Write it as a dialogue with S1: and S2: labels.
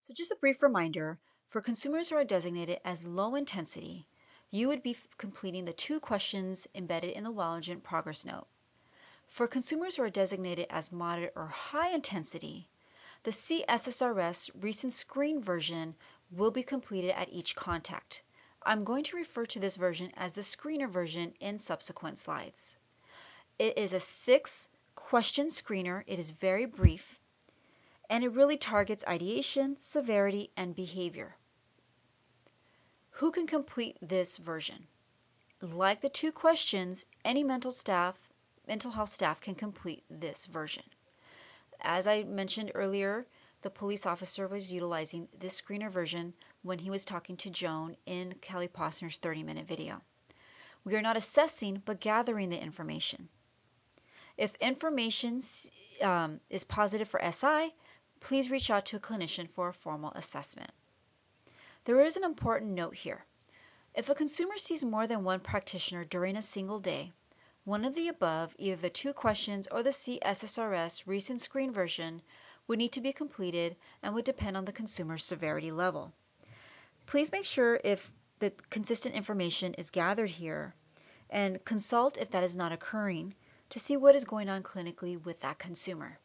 S1: So just a brief reminder, for consumers who are designated as low intensity, you would be completing the 2 questions embedded in the Wellington progress note. For consumers who are designated as moderate or high intensity, the CSSRS recent screen version will be completed at each contact. I'm going to refer to this version as the screener version in subsequent slides. It is a 6-question screener. It is very brief, and it really targets ideation, severity, and behavior. Who can complete this version? Like the 2 questions, any mental health staff can complete this version. As I mentioned earlier, the police officer was utilizing this screener version when he was talking to Joan in Kelly Posner's 30-minute video. We are not assessing, but gathering the information. If information is positive for SI, please reach out to a clinician for a formal assessment. There is an important note here. If a consumer sees more than one practitioner during a single day, one of the above, either the 2 questions or the CSSRS recent screen version, would need to be completed and would depend on the consumer's severity level. Please make sure if the consistent information is gathered here and consult if that is not occurring to see what is going on clinically with that consumer.